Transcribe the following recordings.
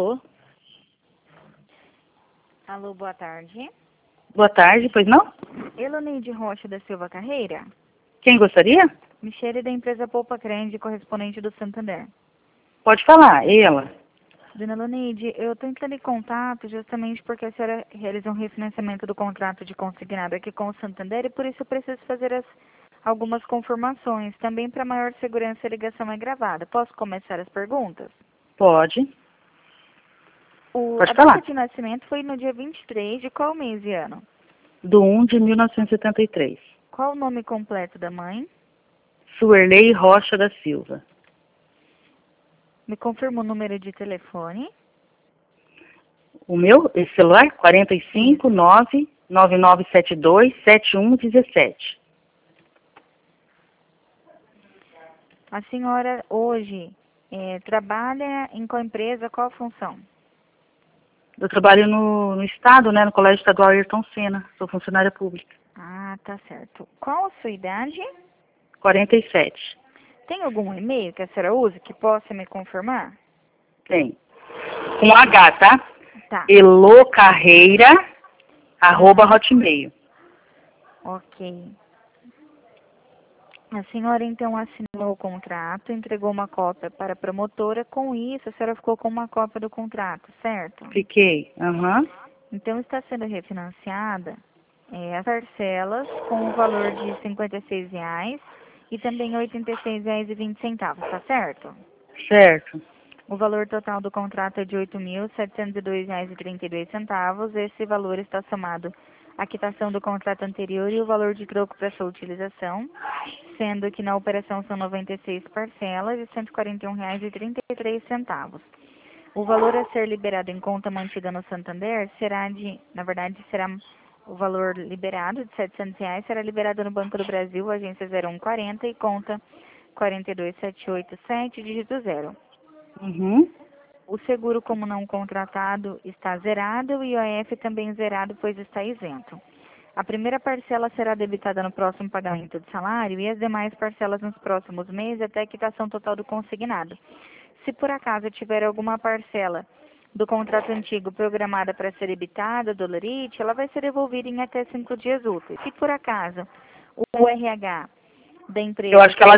Alô? Alô, boa tarde. Boa tarde, pois não? Eloneide Rocha da Silva Carreira. Quem gostaria? Michele da empresa Poupa Crende, correspondente do Santander. Pode falar, ela. Dona Eloneide, eu estou entrando em contato justamente porque a senhora realizou um refinanciamento do contrato de consignado aqui com o Santander e por isso eu preciso fazer algumas confirmações. Também para maior segurança a ligação é gravada. Posso começar as perguntas? Pode. Pode A data falar. de nascimento foi no dia 23 de qual mês e ano? Do 1 de 1973. Qual o nome completo da mãe? Suerley Rocha da Silva. Me confirma o número de telefone. O meu, esse celular, 459-9972-7117. A senhora hoje trabalha em qual empresa, qual a função? Eu trabalho no Estado, né, no Colégio Estadual Ayrton Senna. Sou funcionária pública. Ah, tá certo. Qual a sua idade? 47. Tem algum e-mail que a senhora usa que possa me confirmar? Tem. Com H, tá? Tá. elocarreira@hotmail. Ok. A senhora então assinou o contrato, entregou uma cópia para a promotora. Com isso, a senhora ficou com uma cópia do contrato, certo? Fiquei. Aham. Então está sendo refinanciada as parcelas com o valor de R$ 56 e também R$ 86,20, tá certo? Certo. O valor total do contrato é de R$ 8.702,32. Esse valor está somado à quitação do contrato anterior e o valor de troco para sua utilização, sendo que na operação são 96 parcelas de R$ 141,33. O valor a ser liberado em conta mantida no Santander será o valor liberado de R$ 700 será liberado no Banco do Brasil, agência 0140 e conta 42787, dígito 0. Uhum. O seguro como não contratado está zerado e o IOF também zerado, pois está isento. A primeira parcela será debitada no próximo pagamento de salário e as demais parcelas nos próximos meses até a quitação total do consignado. Se por acaso tiver alguma parcela do contrato antigo programada para ser debitada, dolorite, ela vai ser devolvida em até 5 dias úteis. Se por acaso o RH da empresa... Eu acho que ela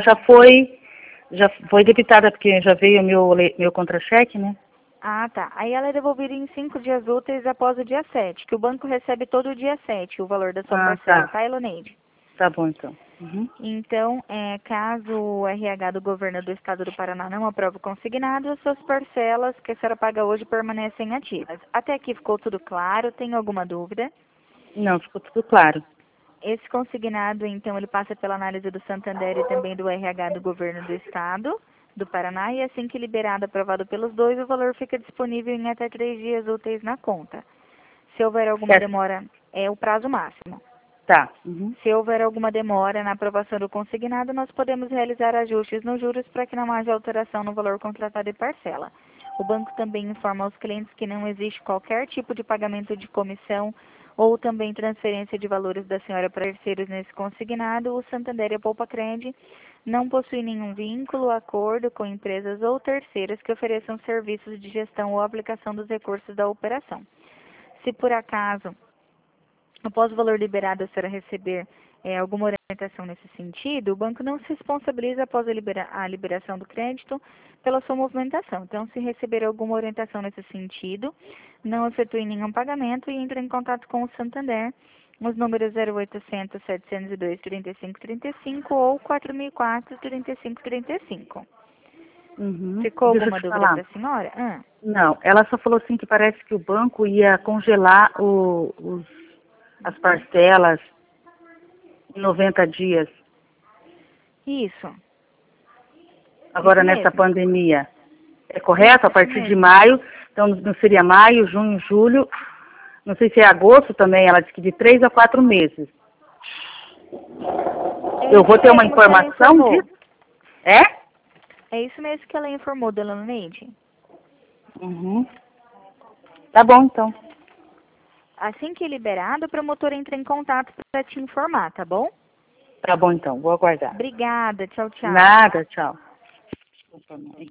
já foi debitada, porque já veio o meu contra-cheque, né? Ah, tá. Aí ela é devolvida em 5 dias úteis após o dia 7, que o banco recebe todo dia 7 o valor da sua parcela, tá, Eloneide? Tá bom, então. Uhum. Então, caso o RH do governo do estado do Paraná não aprove o consignado, as suas parcelas que a senhora paga hoje permanecem ativas. Até aqui ficou tudo claro? Tem alguma dúvida? Não, ficou tudo claro. Esse consignado, então, ele passa pela análise do Santander e também do RH do governo do estado do Paraná e assim que liberado, aprovado pelos dois, o valor fica disponível em até 3 dias úteis na conta. Se houver alguma demora, é o prazo máximo. Tá. Uhum. Se houver alguma demora na aprovação do consignado, nós podemos realizar ajustes nos juros para que não haja alteração no valor contratado e parcela. O banco também informa aos clientes que não existe qualquer tipo de pagamento de comissão ou também transferência de valores da senhora para terceiros nesse consignado. O Santander e a Poupa Crende não possuem nenhum vínculo, acordo com empresas ou terceiras que ofereçam serviços de gestão ou aplicação dos recursos da operação. Se por acaso, após o valor liberado, a senhora receber alguma orientação nesse sentido, o banco não se responsabiliza após a liberação do crédito pela sua movimentação. Então, se receber alguma orientação nesse sentido, não efetue nenhum pagamento e entre em contato com o Santander, os números 0800 702 3535 ou 4004 3535. Uhum. Ficou Deixa eu alguma te dúvida falar. para a senhora? Não, ela só falou assim que parece que o banco ia congelar as parcelas em 90 dias. Isso. Agora Isso nessa mesmo. pandemia. É correto? A Isso partir de mesmo. maio, então não seria maio, junho, julho, não sei se é agosto também, ela disse que de 3 a 4 meses. Eu vou ter uma informação disso? É? É isso mesmo que ela informou, dona Neide. Uhum. Tá bom, então. Assim que liberado, o promotor entra em contato para te informar, tá bom? Tá bom, então. Vou aguardar. Obrigada. Tchau, tchau. Nada, tchau. Desculpa, mãe.